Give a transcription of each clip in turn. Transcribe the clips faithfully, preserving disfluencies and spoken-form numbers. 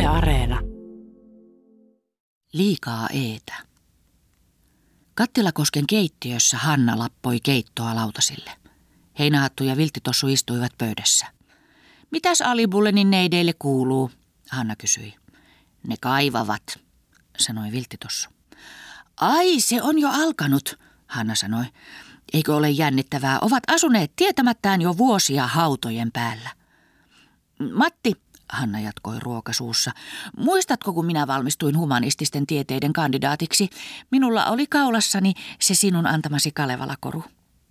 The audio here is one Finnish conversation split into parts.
Areena. Liikaa eetä. Kattilakosken keittiössä Hanna lappoi keittoa lautasille. Heinähattu ja Vilttitossu istuivat pöydässä. Mitäs Alibullenin neideille kuuluu? Hanna kysyi. Ne kaivavat, sanoi Vilttitossu. Ai, se on jo alkanut, Hanna sanoi. Eikö ole jännittävää? Ovat asuneet tietämättään jo vuosia hautojen päällä. Matti, Hanna jatkoi ruokasuussa, muistatko kun minä valmistuin humanististen tieteiden kandidaatiksi? Minulla oli kaulassani se sinun antamasi Kalevala-koru.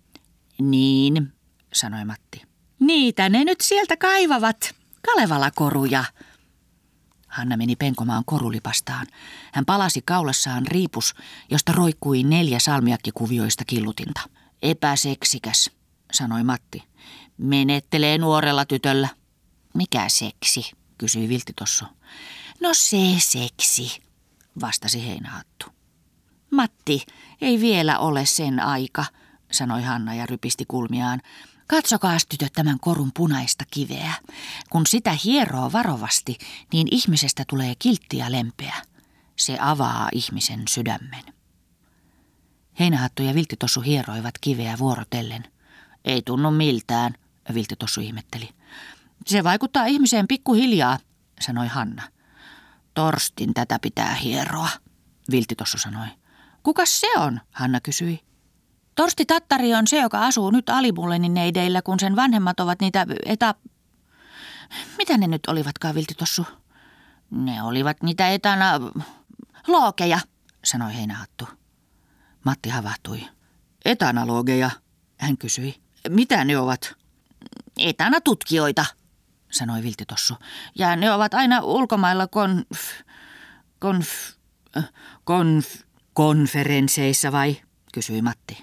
Niin, sanoi Matti. Niitä ne nyt sieltä kaivavat, Kalevala-koruja. Hanna meni penkomaan korulipastaan. Hän palasi kaulassaan riipus, josta roikkui neljä salmiakkikuvioista killutinta. Epäseksikäs, sanoi Matti. Menettelee nuorella tytöllä. Mikä seksi, kysyi Vilttitossu. No se seksi, vastasi Heinähattu. Matti, ei vielä ole sen aika, sanoi Hanna ja rypisti kulmiaan. Katsokaas tytöt tämän korun punaista kiveä. Kun sitä hieroo varovasti, niin ihmisestä tulee kiltti ja lempeä. Se avaa ihmisen sydämen. Heinähattu ja Vilttitossu hieroivat kiveä vuorotellen. Ei tunnu miltään, Vilttitossu ihmetteli. Se vaikuttaa ihmiseen pikkuhiljaa, sanoi Hanna. Torstin tätä pitää hieroa, Vilttitossu sanoi. Kukas se on, Hanna kysyi. Torsti Tattari on se, joka asuu nyt Alibullenin neideillä, kun sen vanhemmat ovat niitä eta... Mitä ne nyt olivatkaan, Vilttitossu? Ne olivat niitä etana... loogeja, sanoi Heinähattu. Matti havahtui. Etanaloogeja, hän kysyi. Mitä ne ovat? Etanatutkijoita, sanoi Vilttitossu. Ja ne ovat aina ulkomailla konf... konf... konf... konferensseissa vai, kysyi Matti.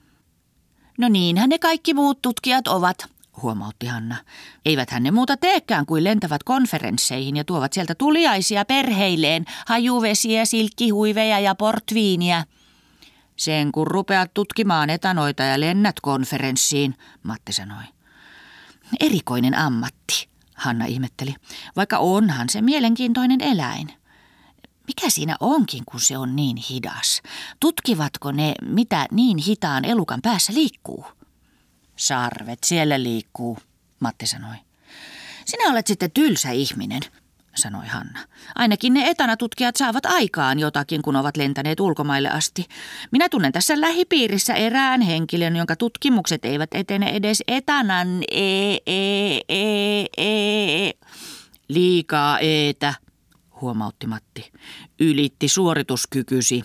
No niinhän ne kaikki muut tutkijat ovat, huomautti Hanna. Eiväthän ne muuta teekään kuin lentävät konferensseihin ja tuovat sieltä tuliaisia perheilleen, hajuvesiä, silkkihuiveja ja portviiniä. Sen kun rupeat tutkimaan etanoita ja lennät konferenssiin, Matti sanoi. Erikoinen ammatti, Hanna ihmetteli, vaikka onhan se mielenkiintoinen eläin. Mikä siinä onkin, kun se on niin hidas? Tutkivatko ne, mitä niin hitaan elukan päässä liikkuu? Sarvet siellä liikkuu, Matti sanoi. Sinä olet sitten tylsä ihminen, sanoi Hanna. Ainakin ne etanatutkijat saavat aikaan jotakin, kun ovat lentäneet ulkomaille asti. Minä tunnen tässä lähipiirissä erään henkilön, jonka tutkimukset eivät etene edes etanan e e e e liikaa eetä, huomautti Matti. Ylitti suorituskykysi.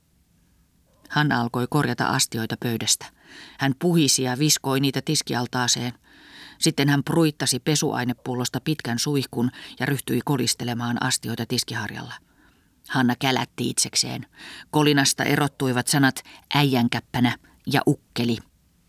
Hanna alkoi korjata astioita pöydästä. Hän puhisi ja viskoi niitä tiskialtaaseen. Sitten hän pruittasi pesuainepullosta pitkän suihkun ja ryhtyi kolistelemaan astioita tiskiharjalla. Hanna kälätti itsekseen. Kolinasta erottuivat sanat äijänkäppänä ja ukkeli.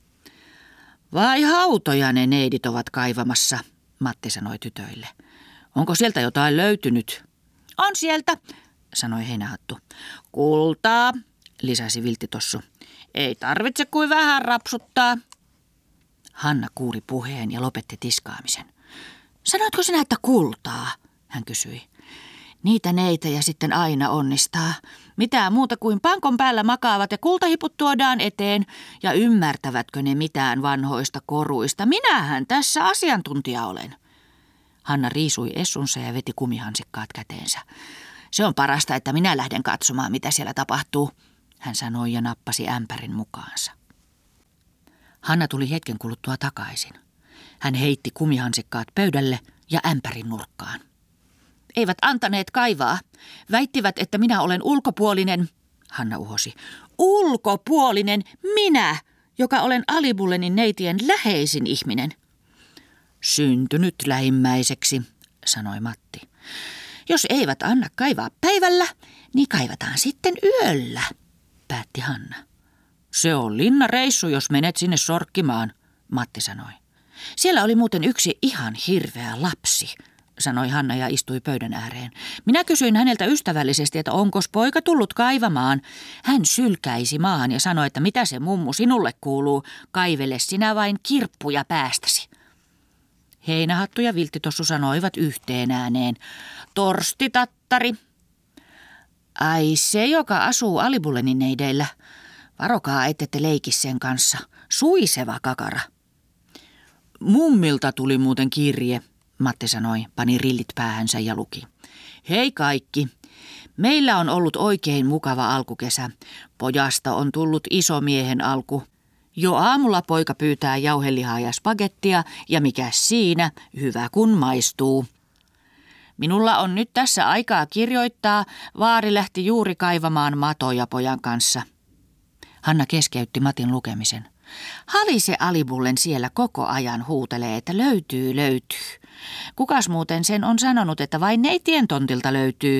Vai hautoja ne neidit ovat kaivamassa, Matti sanoi tytöille. Onko sieltä jotain löytynyt? On sieltä, sanoi Heinähattu. Kultaa, lisäsi Vilttitossu. Ei tarvitse kuin vähän rapsuttaa. Hanna kuuli puheen ja lopetti tiskaamisen. Sanoitko sinä, että kultaa? Hän kysyi. Niitä neitä ja sitten aina onnistaa. Mitään muuta kuin pankon päällä makaavat ja kultahiput tuodaan eteen. Ja ymmärtävätkö ne mitään vanhoista koruista? Minähän tässä asiantuntija olen. Hanna riisui essunsa ja veti kumihansikkaat käteensä. Se on parasta, että minä lähden katsomaan, mitä siellä tapahtuu, hän sanoi ja nappasi ämpärin mukaansa. Hanna tuli hetken kuluttua takaisin. Hän heitti kumihansikkaat pöydälle ja ämpärin nurkkaan. Eivät antaneet kaivaa. Väittivät, että minä olen ulkopuolinen, Hanna uhosi. Ulkopuolinen minä, joka olen Alibullenin neitien läheisin ihminen. Syntynyt lähimmäiseksi, sanoi Matti. Jos eivät anna kaivaa päivällä, niin kaivataan sitten yöllä, päätti Hanna. Se on linnareissu, jos menet sinne sorkkimaan, Matti sanoi. Siellä oli muuten yksi ihan hirveä lapsi, sanoi Hanna ja istui pöydän ääreen. Minä kysyin häneltä ystävällisesti, että onkos poika tullut kaivamaan. Hän sylkäisi maahan ja sanoi, että mitä se mummu sinulle kuuluu, kaivele sinä vain kirppuja päästäsi. Heinähattu ja Vilttitossu sanoivat yhteen ääneen. Torstitattari. Ai se, joka asuu Alibullenin neideillä. Varokaa, ette te leiki sen kanssa. Suiseva kakara. Mummilta tuli muuten kirje, Matti sanoi, pani rillit päähänsä ja luki. Hei kaikki. Meillä on ollut oikein mukava alkukesä. Pojasta on tullut iso miehen alku. Jo aamulla poika pyytää jauhelihaa ja spagettia, ja mikä siinä, hyvä kun maistuu. Minulla on nyt tässä aikaa kirjoittaa, vaari lähti juuri kaivamaan matoja pojan kanssa. Hanna keskeytti Matin lukemisen. Halise Alibullen siellä koko ajan huutelee, että löytyy, löytyy. Kukas muuten sen on sanonut, että vain neitien tontilta löytyy?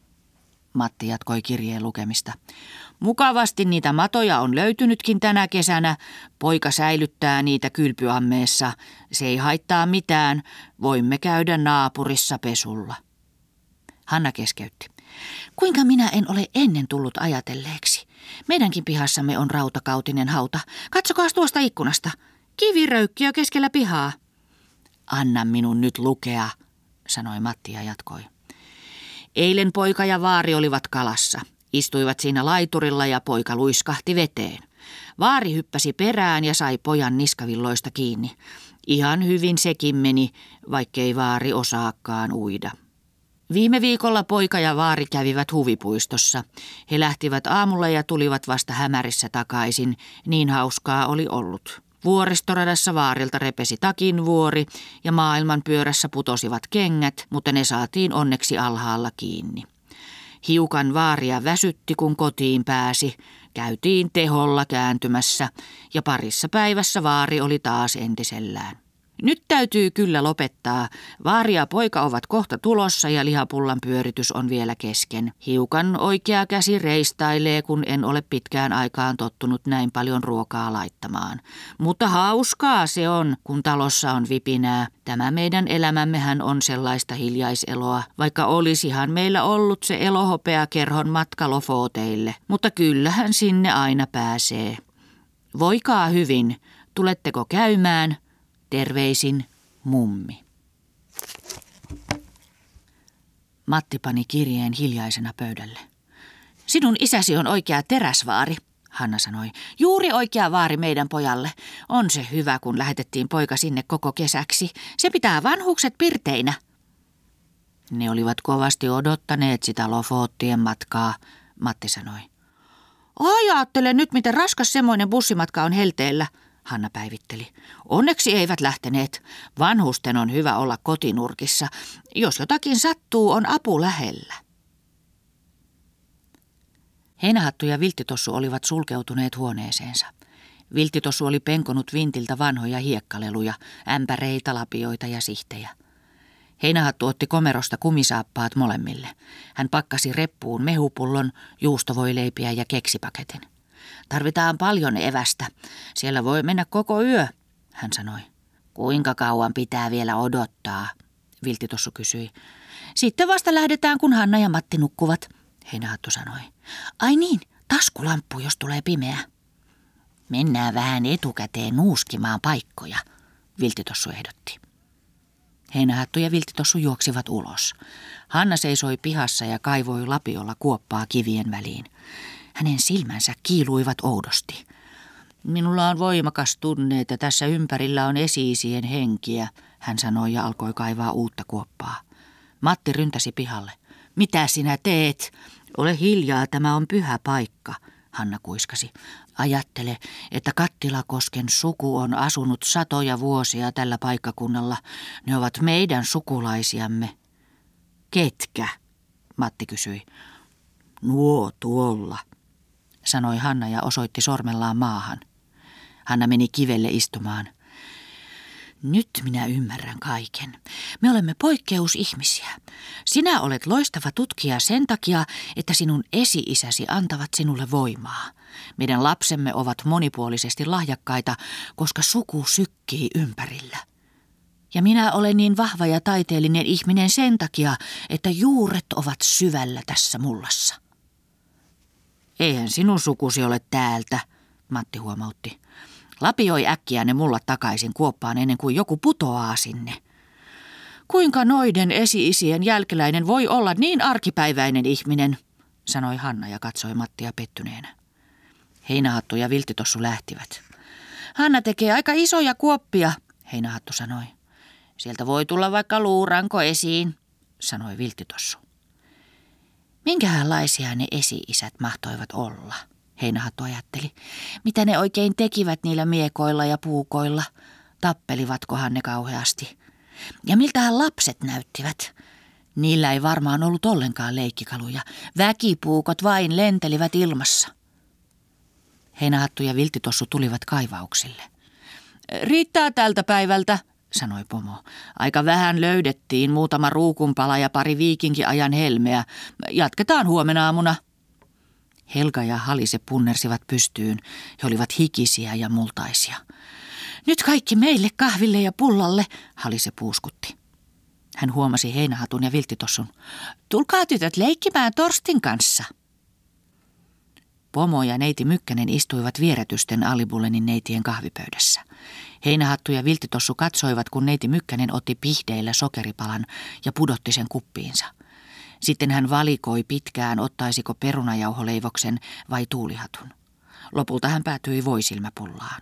Matti jatkoi kirjeen lukemista. Mukavasti niitä matoja on löytynytkin tänä kesänä. Poika säilyttää niitä kylpyammeessa. Se ei haittaa mitään. Voimme käydä naapurissa pesulla. Hanna keskeytti. Kuinka minä en ole ennen tullut ajatelleeksi? Meidänkin pihassamme on rautakautinen hauta. Katsokaas tuosta ikkunasta. Kiviröykkiö keskellä pihaa. Anna minun nyt lukea, sanoi Matti ja jatkoi. Eilen poika ja vaari olivat kalassa. Istuivat siinä laiturilla ja poika luiskahti veteen. Vaari hyppäsi perään ja sai pojan niskavilloista kiinni. Ihan hyvin sekin meni, vaikkei vaari osaakaan uida. Viime viikolla poika ja vaari kävivät huvipuistossa. He lähtivät aamulla ja tulivat vasta hämärissä takaisin. Niin hauskaa oli ollut. Vuoristoradassa vaarilta repesi takin vuori ja maailman pyörässä putosivat kengät, mutta ne saatiin onneksi alhaalla kiinni. Hiukan vaaria väsytti, kun kotiin pääsi. Käytiin teholla kääntymässä ja parissa päivässä vaari oli taas entisellään. Nyt täytyy kyllä lopettaa. Vaari ja poika ovat kohta tulossa ja lihapullan pyöritys on vielä kesken. Hiukan oikea käsi reistailee, kun en ole pitkään aikaan tottunut näin paljon ruokaa laittamaan. Mutta hauskaa se on, kun talossa on vipinää. Tämä meidän elämämmehän on sellaista hiljaiseloa, vaikka olisihan meillä ollut se elohopeakerhon matka Lofooteille. Mutta kyllähän sinne aina pääsee. Voikaa hyvin. Tuletteko käymään? Terveisin, mummi. Matti pani kirjeen hiljaisena pöydälle. Sinun isäsi on oikea teräsvaari, Hanna sanoi. Juuri oikea vaari meidän pojalle. On se hyvä, kun lähetettiin poika sinne koko kesäksi. Se pitää vanhukset pirteinä. Ne olivat kovasti odottaneet sitä Lofoottien matkaa, Matti sanoi. Ajattele nyt, miten raskas semmoinen bussimatka on helteellä, Hanna päivitteli. Onneksi eivät lähteneet. Vanhusten on hyvä olla kotinurkissa. Jos jotakin sattuu, on apu lähellä. Heinähattu ja Vilttitossu olivat sulkeutuneet huoneeseensa. Vilttitossu oli penkonut vintiltä vanhoja hiekkaleluja, ämpäreitä, lapioita ja sihtejä. Heinähattu otti komerosta kumisaappaat molemmille. Hän pakkasi reppuun mehupullon, juustovoileipiä ja keksipaketin. Tarvitaan paljon evästä. Siellä voi mennä koko yö, hän sanoi. Kuinka kauan pitää vielä odottaa, Vilttitossu kysyi. Sitten vasta lähdetään, kun Hanna ja Matti nukkuvat, Heinähattu sanoi. Ai niin, taskulamppu, jos tulee pimeä. Mennään vähän etukäteen nuuskimaan paikkoja, Vilttitossu ehdotti. Heinähattu ja Vilttitossu juoksivat ulos. Hanna seisoi pihassa ja kaivoi lapiolla kuoppaa kivien väliin. Hänen silmänsä kiiluivat oudosti. Minulla on voimakas tunne, että tässä ympärillä on esi-isien henkiä, hän sanoi ja alkoi kaivaa uutta kuoppaa. Matti ryntäsi pihalle. Mitä sinä teet? Ole hiljaa, tämä on pyhä paikka, Hanna kuiskasi. Ajattele, että Kattilakosken suku on asunut satoja vuosia tällä paikkakunnalla. Ne ovat meidän sukulaisiamme. Ketkä? Matti kysyi. Nuo tuolla, sanoi Hanna ja osoitti sormellaan maahan. Hanna meni kivelle istumaan. Nyt minä ymmärrän kaiken. Me olemme poikkeusihmisiä. Sinä olet loistava tutkija sen takia, että sinun esi-isäsi antavat sinulle voimaa. Meidän lapsemme ovat monipuolisesti lahjakkaita, koska suku sykkii ympärillä. Ja minä olen niin vahva ja taiteellinen ihminen sen takia, että juuret ovat syvällä tässä mullassa. Eihän sinun sukusi ole täältä, Matti huomautti. Lapioi äkkiä ne mullat takaisin kuoppaan ennen kuin joku putoaa sinne. Kuinka noiden esi-isien jälkeläinen voi olla niin arkipäiväinen ihminen, sanoi Hanna ja katsoi Mattia pettyneenä. Heinähattu ja Vilttitossu lähtivät. Hanna tekee aika isoja kuoppia, Heinähattu sanoi. Sieltä voi tulla vaikka luuranko esiin, sanoi Vilttitossu. Minkälaisia ne esi-isät mahtoivat olla, Heinähattu ajatteli. Mitä ne oikein tekivät niillä miekoilla ja puukoilla? Tappelivatkohan ne kauheasti? Ja miltähän lapset näyttivät? Niillä ei varmaan ollut ollenkaan leikkikaluja. Väkipuukot vain lentelivät ilmassa. Heinähattu ja Vilttitossu tulivat kaivauksille. Riittää tältä päivältä, sanoi pomo. Aika vähän löydettiin, muutama ruukunpala ja pari viikinkiajan helmeä. Jatketaan huomenna aamuna. Helga ja Halise punnersivat pystyyn. He olivat hikisiä ja multaisia. Nyt kaikki meille kahville ja pullalle, Halise puuskutti. Hän huomasi Heinähatun ja Vilttitossun. Tulkaa tytöt leikkimään Torstin kanssa. Pomo ja neiti Mykkänen istuivat vieretysten Alibullenin neitien kahvipöydässä. Heinähattu ja Vilttitossu katsoivat, kun neiti Mykkänen otti pihdeillä sokeripalan ja pudotti sen kuppiinsa. Sitten hän valikoi pitkään, ottaisiko perunajauholeivoksen vai tuulihatun. Lopulta hän päätyi voisilmäpullaan.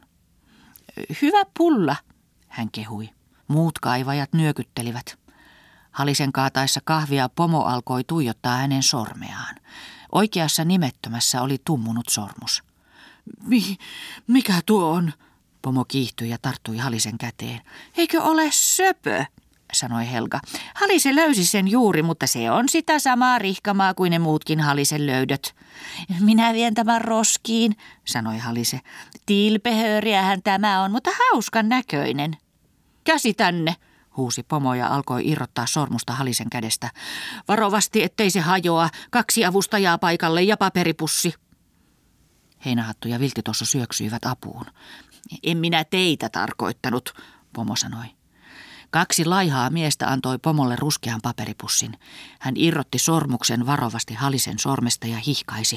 Hyvä pulla, hän kehui. Muut kaivajat nyökyttelivät. Halisen kaataessa kahvia pomo alkoi tuijottaa hänen sormeaan. Oikeassa nimettömässä oli tummunut sormus. Mi- mikä tuo on? Pomo kiihtyi ja tarttui Halisen käteen. Eikö ole söpö? Sanoi Helga. Halise löysi sen juuri, mutta se on sitä samaa rihkamaa kuin ne muutkin Halisen löydöt. Minä vien tämän roskiin, sanoi Halise. Tilpehööriähän tämä on, mutta hauskan näköinen. Käsi tänne, huusi pomo ja alkoi irrottaa sormusta Halisen kädestä. Varovasti, ettei se hajoa. Kaksi avustajaa paikalle ja paperipussi. Heinähattu ja Vilttitossu syöksyivät apuun. En minä teitä tarkoittanut, pomo sanoi. Kaksi laihaa miestä antoi pomolle ruskean paperipussin. Hän irrotti sormuksen varovasti Halisen sormesta ja hihkaisi.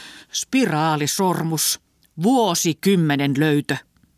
Spiraalisormus, vuosikymmenen löytö.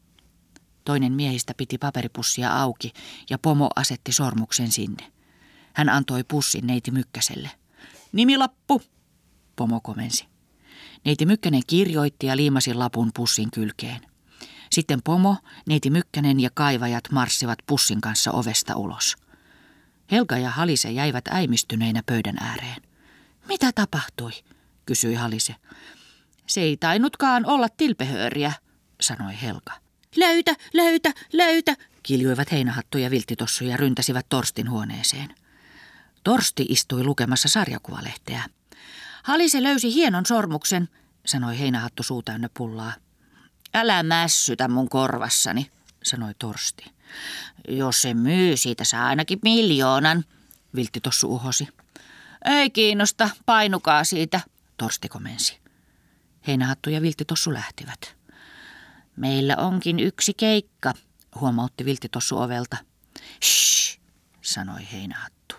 Toinen miehistä piti paperipussia auki ja pomo asetti sormuksen sinne. Hän antoi pussin neiti Mykkäselle. Nimilappu, pomo komensi. Neiti Mykkänen kirjoitti ja liimasi lapun pussin kylkeen. Sitten pomo, neiti Mykkänen ja kaivajat marssivat pussin kanssa ovesta ulos. Helga ja Halise jäivät äimistyneinä pöydän ääreen. Mitä tapahtui, kysyi Halise. Se ei tainnutkaan olla tilpehööriä, sanoi Helga. Löytä, löytä, löytä, kiljuivat Heinähattu ja Vilttitossu ja ryntäsivät Torstin huoneeseen. Torsti istui lukemassa sarjakuvalehteä. Halise löysi hienon sormuksen, sanoi Heinähattu suu täynnä pullaa. Älä mässytä mun korvassani, sanoi Torsti. Jos se myy, siitä saa ainakin miljoonan, Vilttitossu uhosi. Ei kiinnosta, painukaa siitä, Torsti komensi. Heinähattu ja Vilttitossu lähtivät. Meillä onkin yksi keikka, huomautti Vilttitossu ovelta. Shh, sanoi Heinähattu.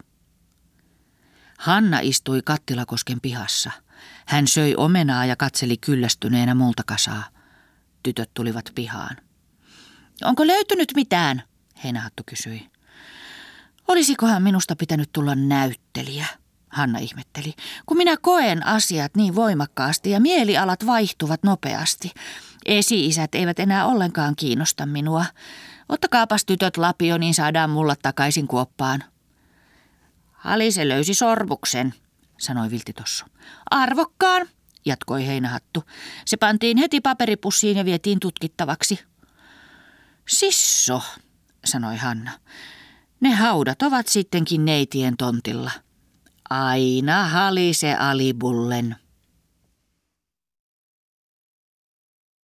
Hanna istui Kattilakosken pihassa. Hän söi omenaa ja katseli kyllästyneenä multakasaa. Tytöt tulivat pihaan. Onko löytynyt mitään? Heinähattu kysyi. Olisikohan minusta pitänyt tulla näyttelijä? Hanna ihmetteli. Kun minä koen asiat niin voimakkaasti ja mielialat vaihtuvat nopeasti. Esi-isät eivät enää ollenkaan kiinnosta minua. Ottakaapas tytöt lapio, niin saadaan mulla takaisin kuoppaan. Halise löysi sormuksen, sanoi Vilttitossu. Arvokkaan, jatkoi Heinähattu. Se pantiin heti paperipussiin ja vietiin tutkittavaksi. Sisso, sanoi Hanna. Ne haudat ovat sittenkin neitien tontilla. Aina Halise Alibullen.